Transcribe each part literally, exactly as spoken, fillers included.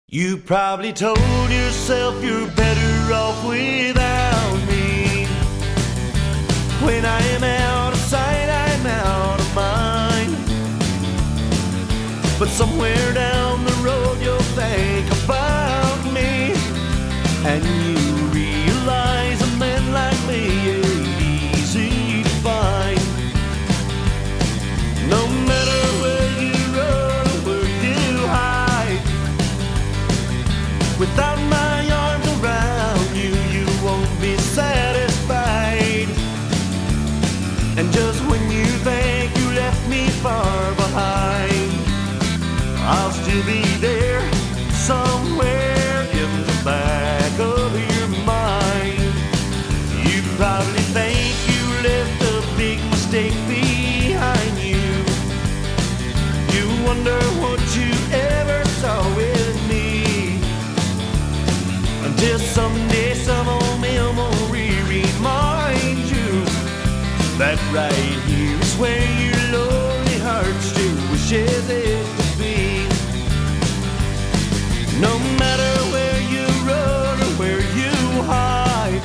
You probably told yourself you're better off without me. When I am out of sight, I'm out of mind. But somewhere down the road you'll think about me, and you realize a man like me ain't easy to find. No matter where you run or where you hide, without my arms around you, you won't be satisfied. And just when you think you left me far behind, I'll still be there somewhere in the back of your mind. You probably think you left a big mistake behind you. You wonder what you ever saw with me, until someday some old memory reminds you that right here is where your lonely heart still wishes it to be. No matter where you run or where you hide,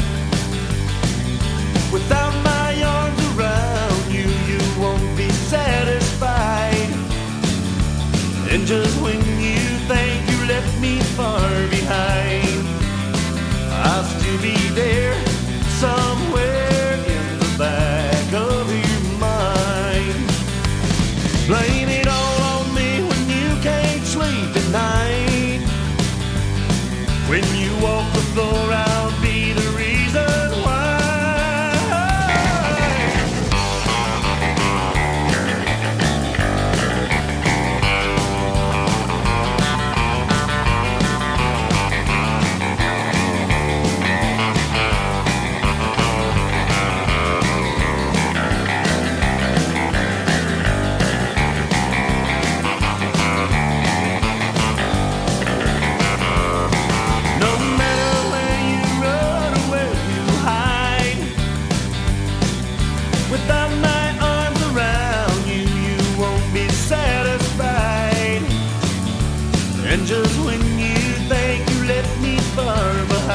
without my arms around you, you won't be satisfied. And just when you think you left me far behind, I'll still be there somewhere in the back of your mind. Blame it all on me when you can't sleep at night. When you walk the floor, I'll be the reason why. Without my arms around you, you won't be satisfied. And just when you think you left me far behind,